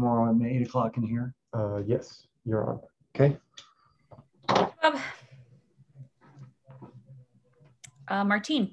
tomorrow at 8 o'clock in here. Yes, you're on. Okay. Martine.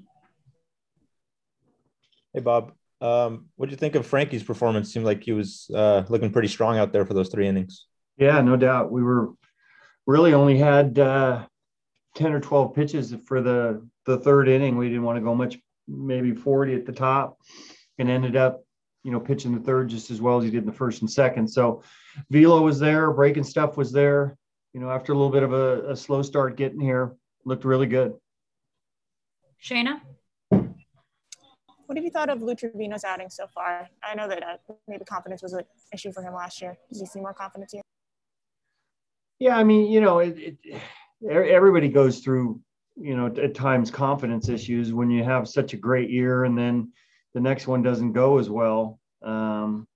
Hey, Bob. What do you think of Frankie's performance? Seemed like he was looking pretty strong out there for those 3 innings. Yeah, no doubt. We were really only had 10 or 12 pitches for the third inning. We didn't want to go much, maybe 40 at the top, and ended up, pitching the third just as well as he did in the first and second. So velo was there, breaking stuff was there. After a little bit of a slow start getting here, looked really good. Shayna? What have you thought of Lou Trevino's outing so far? I know that maybe confidence was an issue for him last year. Does he see more confidence here? Yeah, I mean, everybody goes through, at times confidence issues when you have such a great year and then the next one doesn't go as well. Then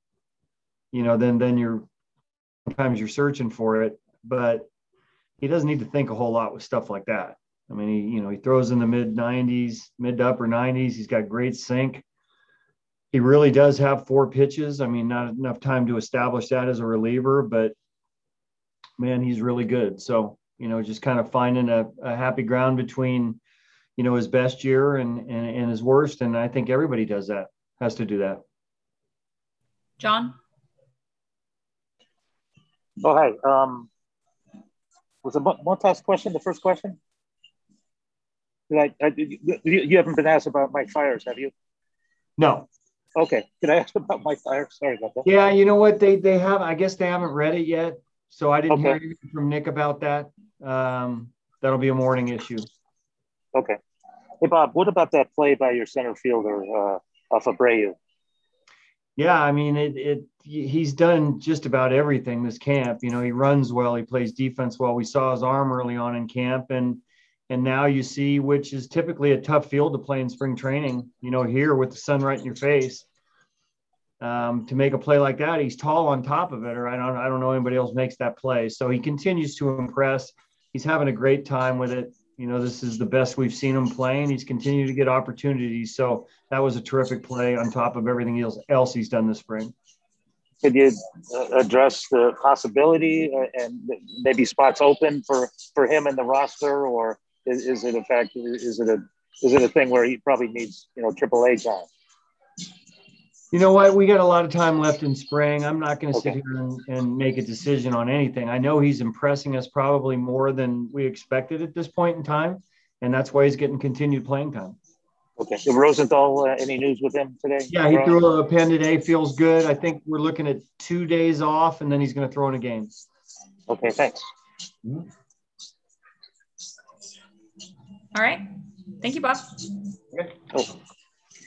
sometimes you're searching for it, but he doesn't need to think a whole lot with stuff like that. I mean, he throws in the mid to upper 90s. He's got great sink. He really does have 4 pitches. I mean, not enough time to establish that as a reliever, but man, he's really good. So, just kind of finding a happy ground between, his best year and his worst. And I think everybody has to do that. John? Oh, hi. Was the Montas question the first question? You haven't been asked about Mike Fiers, have you? No. Okay. Did I ask about Mike Fiers? Sorry about that. Yeah, you know what? They have, I guess they haven't read it yet. So I didn't hear anything from Nick about that. That'll be a morning issue. Okay. Hey, Bob, what about that play by your center fielder, Abreu? Yeah, I mean, he's done just about everything this camp. He runs well, he plays defense well. We saw his arm early on in camp, and now you see, which is typically a tough field to play in spring training, here with the sun right in your face. To make a play like that, he's tall on top of it, or I don't know anybody else makes that play. So he continues to impress. He's having a great time with it. This is the best we've seen him playing. He's continued to get opportunities. So that was a terrific play on top of everything else he's done this spring. Could you address the possibility and maybe spots open for him in the roster, or is it a thing where he probably needs AAA time? You know what? We got a lot of time left in spring. I'm not going to sit here and make a decision on anything. I know he's impressing us probably more than we expected at this point in time, and that's why he's getting continued playing time. Okay. So Rosenthal, any news with him today? Yeah, he threw a pen today. Feels good. I think we're looking at 2 days off, and then he's going to throw in a game. Okay, thanks. All right. Thank you, Bob. Okay. Oh.